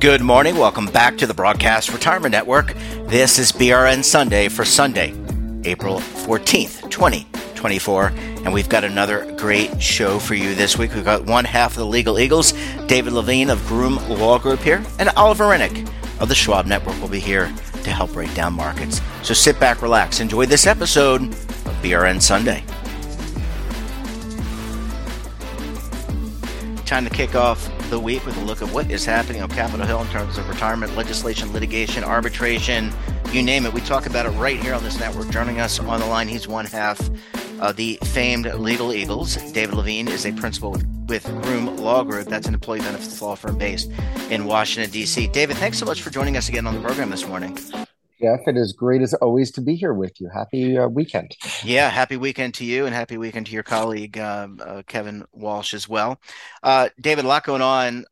Good morning. Welcome back to the Broadcast Retirement Network. This is BRN Sunday for Sunday, April 14th, 2024. And we've got another great show for you this week. We've got one half of the Legal Eagles, David Levine of Groom Law Group here, and Oliver Rennick of the Schwab Network will be here to help break down markets. So sit back, relax, enjoy this episode of BRN Sunday. Time to kick off the week with a look at what is happening on Capitol Hill in terms of retirement legislation, litigation, arbitration, you name it. We talk about it right here on this network. Joining us on the line, he's one half of the famed Legal Eagles. David Levine is a principal with Groom Law Group. That's an employee benefits law firm based in Washington, D.C. David, thanks so much for joining us again on the program this morning. Jeff, it is great as always to be here with you. Happy weekend. Yeah, happy weekend to you and happy weekend to your colleague, Kevin Walsh as well. David, a lot going on.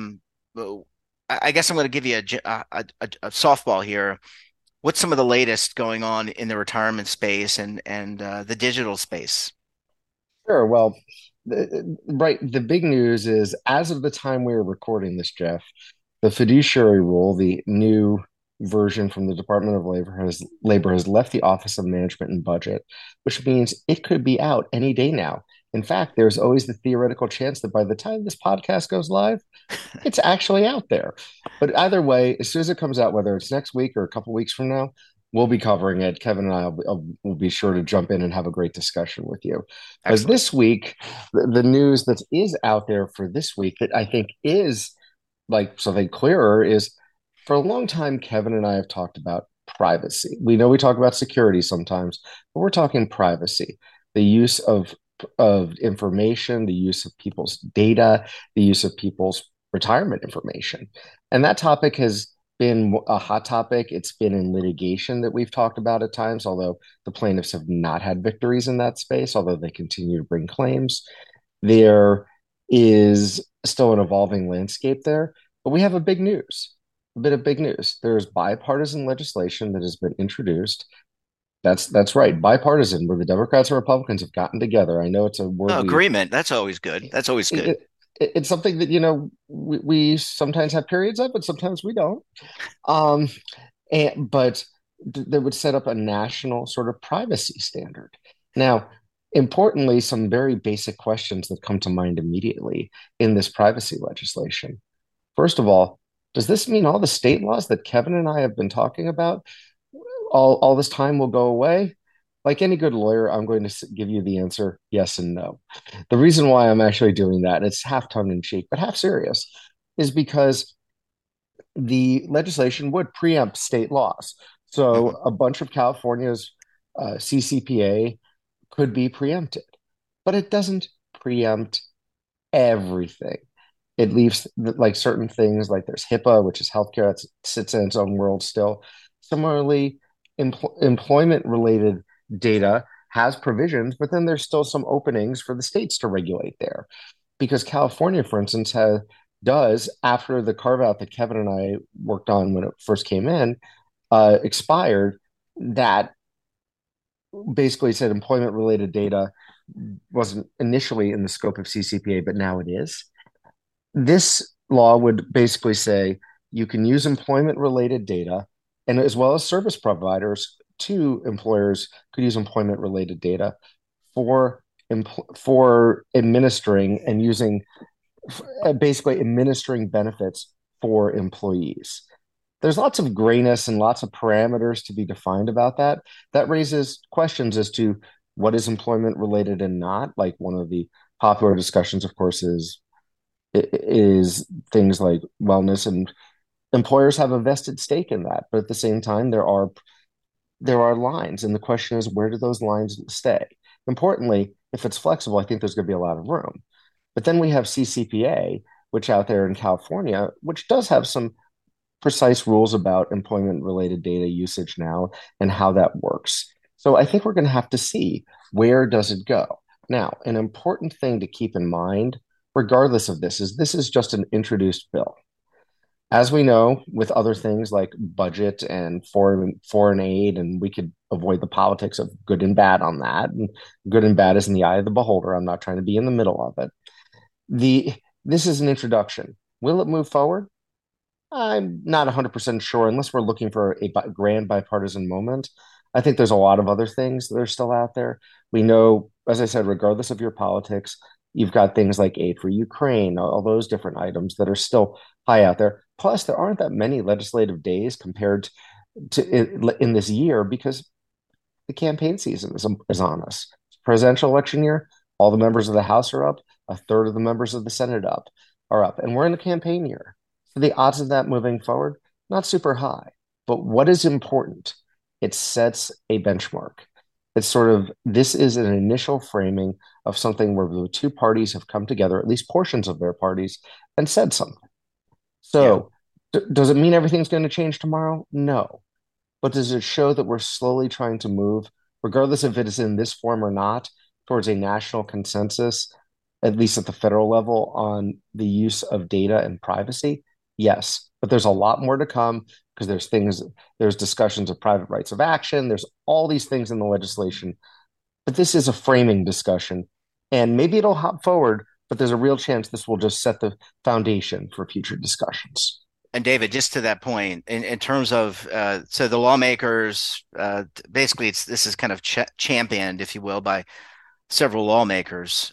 I guess I'm going to give you a softball here. What's some of the latest going on in the retirement space and the digital space? Sure. Well, the big news is, as of the time we are recording this, Jeff, the fiduciary rule, the new version from the Department of Labor has left the Office of Management and Budget, which means it could be out any day now. In fact, there's always the theoretical chance that by the time this podcast goes live, it's actually out there. But either way, as soon as it comes out, whether it's next week or a couple weeks from now, we'll be covering it. Kevin and I will be sure to jump in and have a great discussion with you. Because this week, the news that is out there for this week that I think is like something clearer is, for a long time, Kevin and I have talked about privacy. We know we talk about security sometimes, but we're talking privacy, the use of information, the use of people's data, the use of people's retirement information. And that topic has been a hot topic. It's been in litigation that we've talked about at times, although the plaintiffs have not had victories in that space, although they continue to bring claims. There is still an evolving landscape there, but we have a bit of big news. There's bipartisan legislation that has been introduced. That's right, bipartisan, where the Democrats and Republicans have gotten together. I know it's a word agreement. That's always good. That's always good. It's something that we sometimes have periods of, but sometimes we don't. But they would set up a national sort of privacy standard. Now, importantly, some very basic questions that come to mind immediately in this privacy legislation. First of all, does this mean all the state laws that Kevin and I have been talking about all this time will go away? Like any good lawyer, I'm going to give you the answer yes and no. The reason why I'm actually doing that, and it's half tongue in cheek, but half serious, is because the legislation would preempt state laws. So a bunch of California's CCPA could be preempted, but it doesn't preempt everything. It leaves like certain things, like there's HIPAA, which is healthcare, that sits in its own world still. Similarly, employment-related data has provisions, but then there's still some openings for the states to regulate there. Because California, for instance, does, after the carve-out that Kevin and I worked on when it first came in, expired, that basically said employment-related data wasn't initially in the scope of CCPA, but now it is. This law would basically say you can use employment-related data, and as well as service providers to employers could use employment-related data for administering and using, basically administering benefits for employees. There's lots of grayness and lots of parameters to be defined about that. That raises questions as to what is employment-related and not. Like, one of the popular discussions, of course, is things like wellness, and employers have a vested stake in that. But at the same time, there are lines, and the question is, where do those lines stay? Importantly, if it's flexible, I think there's going to be a lot of room. But then we have CCPA, which out there in California, which does have some precise rules about employment-related data usage now and how that works. So I think we're going to have to see, where does it go? Now, an important thing to keep in mind, regardless of this is just an introduced bill. As we know, with other things like budget and foreign aid, and we could avoid the politics of good and bad on that. And good and bad is in the eye of the beholder. I'm not trying to be in the middle of it. This is an introduction. Will it move forward? I'm not 100% sure, unless we're looking for a grand bipartisan moment. I think there's a lot of other things that are still out there. We know, as I said, regardless of your politics, you've got things like aid for Ukraine, all those different items that are still high out there. Plus, there aren't that many legislative days compared to in this year because the campaign season is on us. Presidential election year, all the members of the House are up, a third of the members of the Senate are up, and we're in a campaign year. So the odds of that moving forward, not super high. But what is important? It sets a benchmark. It's sort of this is an initial framing of something where the two parties have come together, at least portions of their parties, and said something. Yeah. So does it mean everything's going to change tomorrow? No. But does it show that we're slowly trying to move, regardless if it is in this form or not, towards a national consensus, at least at the federal level, on the use of data and privacy? Yes, but there's a lot more to come because there's discussions of private rights of action, there's all these things in the legislation. But this is a framing discussion, and maybe it'll hop forward, but there's a real chance this will just set the foundation for future discussions. And David, just to that point, in terms of so the lawmakers, basically, this is kind of championed, if you will, by several lawmakers.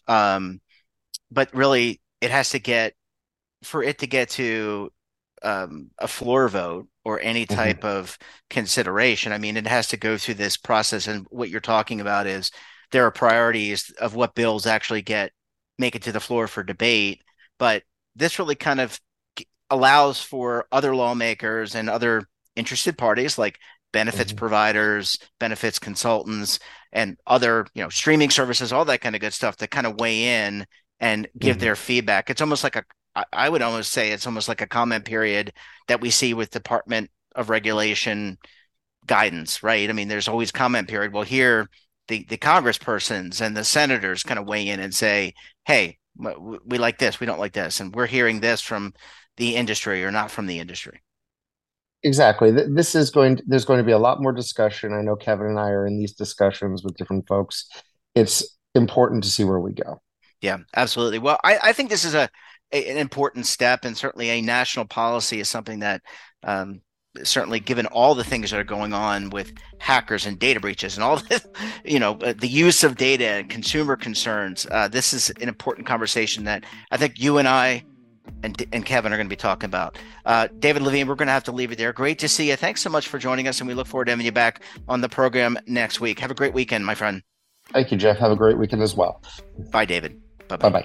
But really, it has to get for it to get to a floor vote or any Mhm. type of consideration. I mean, it has to go through this process. And what you're talking about is there are priorities of what bills actually make it to the floor for debate. But this really kind of allows for other lawmakers and other interested parties like benefits Mhm. providers, benefits consultants, and other, streaming services, all that kind of good stuff to kind of weigh in and give Mhm. their feedback. It's almost like I would almost say it's almost like a comment period that we see with Department of Regulation guidance, right? I mean, there's always comment period. Well, here the congresspersons and the senators kind of weigh in and say, hey, we like this, we don't like this, and we're hearing this from the industry or not from the industry. Exactly. There's going to be a lot more discussion. I know Kevin and I are in these discussions with different folks. It's important to see where we go. Yeah, absolutely. Well, I think this is an important step, and certainly a national policy is something that certainly, given all the things that are going on with hackers and data breaches and all this, the use of data and consumer concerns, this is an important conversation that I think you and I and Kevin are going to be talking about. David Levine, we're going to have to leave it there. Great to see you. Thanks so much for joining us, and we look forward to having you back on the program next week. Have a great weekend, my friend. Thank you, Jeff. Have a great weekend as well. Bye, David. Bye Bye-bye. bye.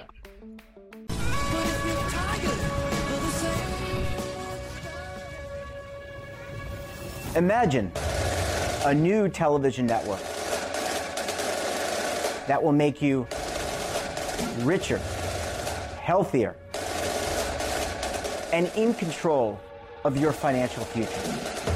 Imagine a new television network that will make you richer, healthier, and in control of your financial future.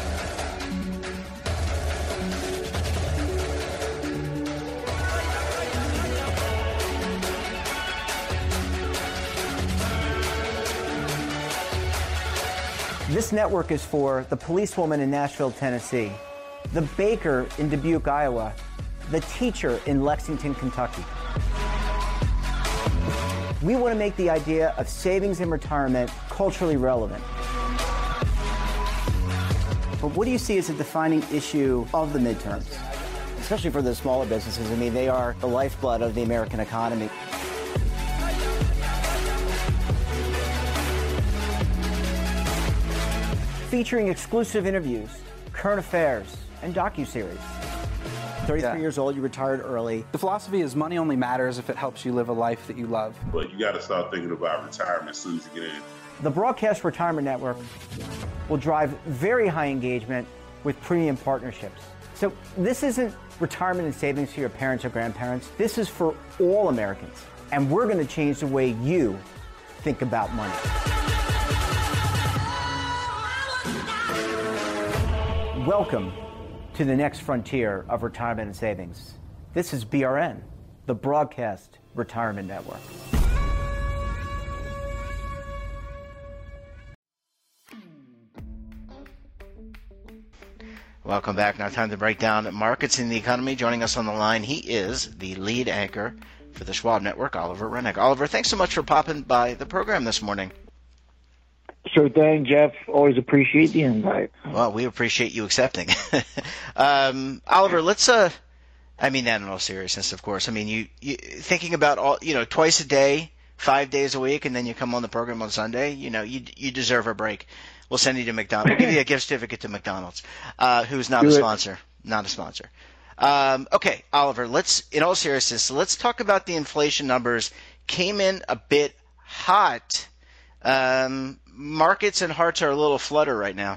This network is for the policewoman in Nashville, Tennessee, the baker in Dubuque, Iowa, the teacher in Lexington, Kentucky. We want to make the idea of savings and retirement culturally relevant. But what do you see as a defining issue of the midterms? Especially for the smaller businesses. I mean, they are the lifeblood of the American economy. Featuring exclusive interviews, current affairs, and docuseries. 33 years old, you retired early. The philosophy is money only matters if it helps you live a life that you love. But you got to start thinking about retirement as soon as you get in. The Broadcast Retirement Network will drive very high engagement with premium partnerships. So this isn't retirement and savings for your parents or grandparents. This is for all Americans. And we're going to change the way you think about money. Welcome to the next frontier of retirement and savings. This is BRN, the Broadcast Retirement Network. Welcome back. Now time to break down markets in the economy. Joining us on the line, he is the lead anchor for the Schwab Network, Oliver Rennick. Oliver, thanks so much for popping by the program this morning. Sure thing, Jeff. Always appreciate the invite. Well, we appreciate you accepting. Oliver, let's I mean that in all seriousness, of course. I mean, you thinking about all, twice a day, 5 days a week, and then you come on the program on Sunday, you deserve a break. We'll send you to McDonald's. We'll give you a gift certificate to McDonald's, who's not a sponsor. Not a sponsor. Okay, Oliver, in all seriousness, let's talk about the inflation numbers. Came in a bit hot. Markets and hearts are a little flutter right now.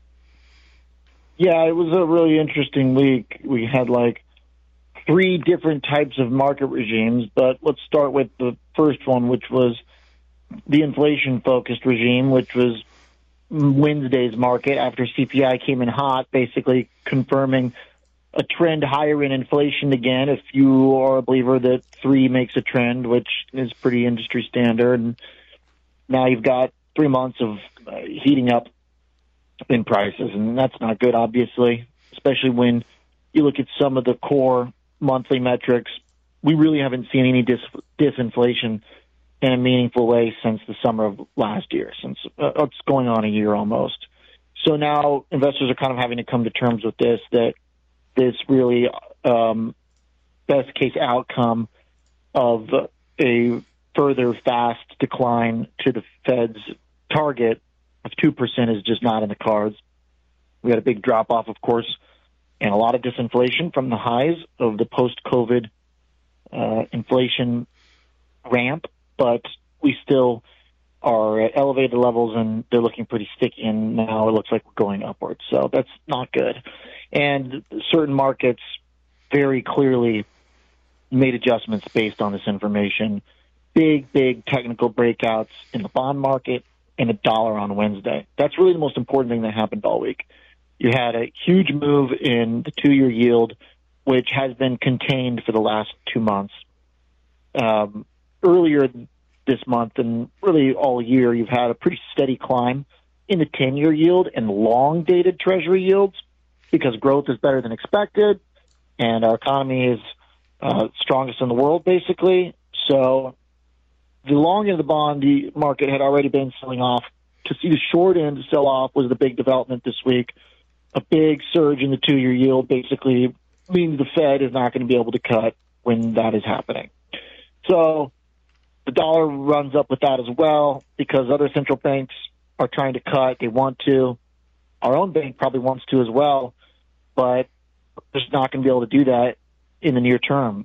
Yeah, it was a really interesting week. We had like 3 different types of market regimes, but let's start with the first one, which was the inflation-focused regime, which was Wednesday's market after CPI came in hot, basically confirming a trend higher in inflation again. If you are a believer that 3 makes a trend, which is pretty industry standard, and now you've got 3 months of heating up in prices, and that's not good, obviously, especially when you look at some of the core monthly metrics. We really haven't seen any disinflation in a meaningful way since the summer of last year, since it's going on a year almost. So now investors are kind of having to come to terms with this, that this really best case outcome of a further fast decline to the Fed's target of 2% is just not in the cards. We had a big drop off, of course, and a lot of disinflation from the highs of the post-COVID inflation ramp, but we still are at elevated levels, and they're looking pretty sticky, and now it looks like we're going upwards. So that's not good. And certain markets very clearly made adjustments based on this information. Big technical breakouts in the bond market and the dollar on Wednesday. That's really the most important thing that happened all week. You had a huge move in the 2-year yield, which has been contained for the last 2 months. Earlier this month and really all year, you've had a pretty steady climb in the 10-year yield and long-dated Treasury yields because growth is better than expected, and our economy is strongest in the world, basically. So the long end of the bond market had already been selling off. To see the short end sell off was the big development this week. A big surge in the 2-year yield basically means the Fed is not going to be able to cut when that is happening. So the dollar runs up with that as well because other central banks are trying to cut. They want to. Our own bank probably wants to as well, but they're just not going to be able to do that in the near term.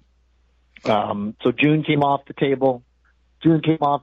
So June came off the table. And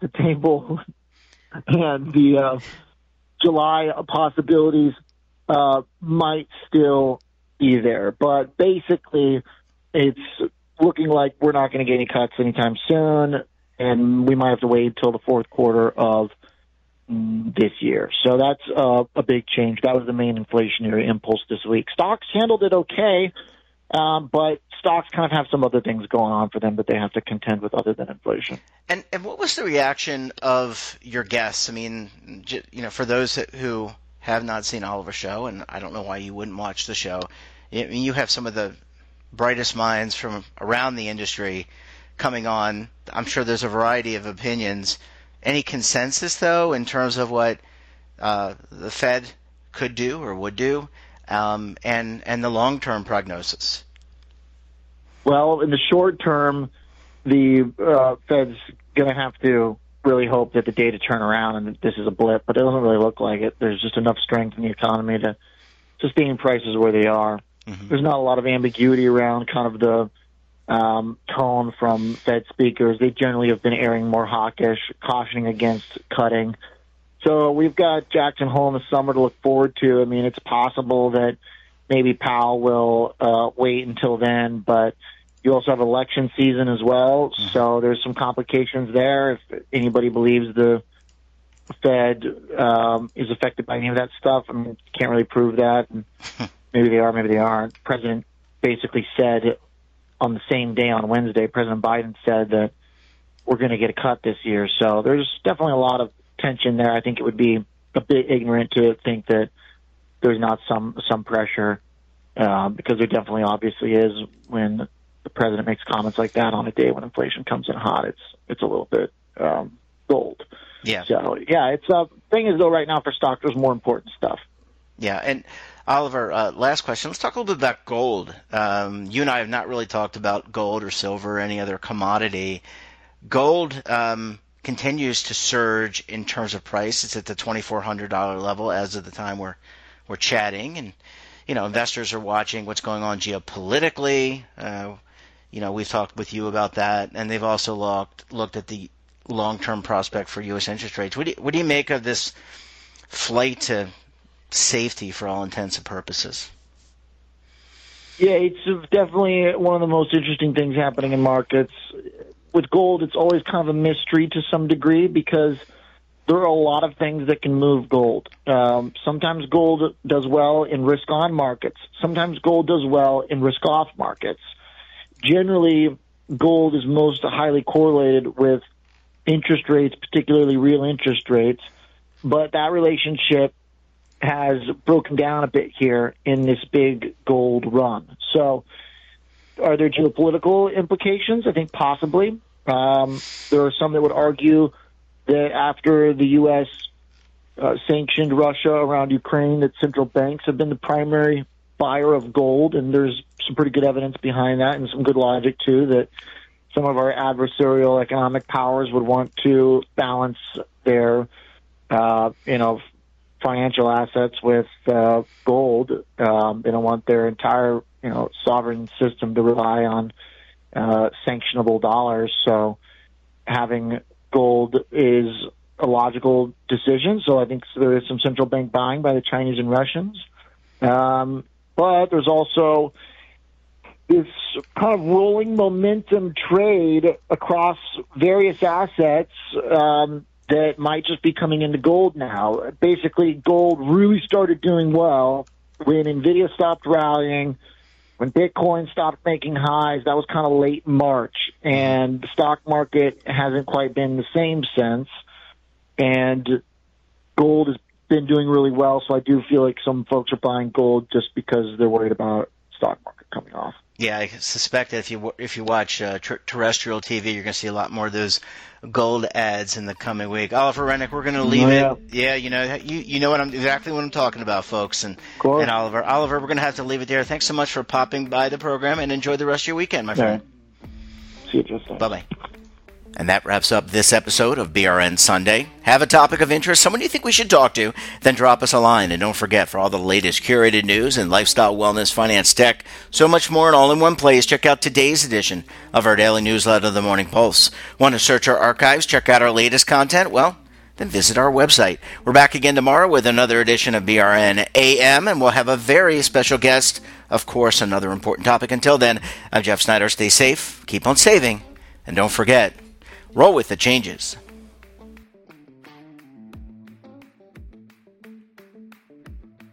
the July possibilities might still be there. But basically, it's looking like we're not going to get any cuts anytime soon, and we might have to wait until the fourth quarter of this year. So that's a big change. That was the main inflationary impulse this week. Stocks handled it okay, but stocks kind of have some other things going on for them that they have to contend with other than inflation. And what was the reaction of your guests? I mean, for those who have not seen Oliver's show, and I don't know why you wouldn't watch the show, I mean, you have some of the brightest minds from around the industry coming on. I'm sure there's a variety of opinions. Any consensus, though, in terms of what the Fed could do or would do, and the long-term prognosis? Well, in the short term, the Fed's going to have to really hope that the data turn around and that this is a blip, but it doesn't really look like it. There's just enough strength in the economy to sustain prices where they are. Mm-hmm. There's not a lot of ambiguity around kind of the tone from Fed speakers. They generally have been airing more hawkish, cautioning against cutting. So we've got Jackson Hole in the summer to look forward to. I mean, it's possible that maybe Powell will wait until then, but you also have election season as well, so there's some complications there. If anybody believes the Fed is affected by any of that stuff, I mean, can't really prove that. Maybe they are, maybe they aren't. The president basically said on the same day on Wednesday, President Biden said that we're going to get a cut this year. So there's definitely a lot of tension there. I think it would be a bit ignorant to think that there's not some pressure because there definitely obviously is when the president makes comments like that on a day when inflation comes in hot. It's a little bit gold. Yeah. So, yeah, it's thing is, though, right now for stock, there's more important stuff. Yeah, and Oliver, last question. Let's talk a little bit about gold. You and I have not really talked about gold or silver or any other commodity. Gold continues to surge in terms of price. It's at the $2,400 level as of the time we're chatting, and investors are watching what's going on geopolitically. We've talked with you about that, and they've also looked at the long-term prospect for U.S. interest rates. What do you make of this flight to safety for all intents and purposes? Yeah, it's definitely one of the most interesting things happening in markets. With gold, it's always kind of a mystery to some degree because there are a lot of things that can move gold. Sometimes gold does well in risk-on markets. Sometimes gold does well in risk-off markets. Generally, gold is most highly correlated with interest rates, particularly real interest rates, but that relationship has broken down a bit here in this big gold run. So are there geopolitical implications? I think possibly. There are some that would argue that after the U.S. Sanctioned Russia around Ukraine, that central banks have been the primary buyer of gold, and there's some pretty good evidence behind that and some good logic, too, that some of our adversarial economic powers would want to balance their, financial assets with gold. They don't want their entire, sovereign system to rely on sanctionable dollars. So having gold is a logical decision. So I think there is some central bank buying by the Chinese and Russians. But there's also this kind of rolling momentum trade across various assets that might just be coming into gold now. Basically, gold really started doing well when NVIDIA stopped rallying, when Bitcoin stopped making highs. That was kind of late March, and the stock market hasn't quite been the same since. And gold has been doing really well, so I do feel like some folks are buying gold just because they're worried about stock market coming off. Yeah, I suspect that if you watch terrestrial TV, you're going to see a lot more of those gold ads in the coming week. Oliver Rennick, we're going to leave it. Yeah, you know exactly what I'm talking about, folks. And Oliver, we're going to have to leave it there. Thanks so much for popping by the program, and enjoy the rest of your weekend, my friend. See you, Justin. Bye-bye. And that wraps up this episode of BRN Sunday. Have a topic of interest, someone you think we should talk to, then drop us a line. And don't forget, for all the latest curated news and lifestyle, wellness, finance, tech, so much more and all in one place, check out today's edition of our daily newsletter, The Morning Pulse. Want to search our archives, check out our latest content? Well, then visit our website. We're back again tomorrow with another edition of BRN AM, and we'll have a very special guest, of course, another important topic. Until then, I'm Jeff Snyder. Stay safe, keep on saving, and don't forget, roll with the changes.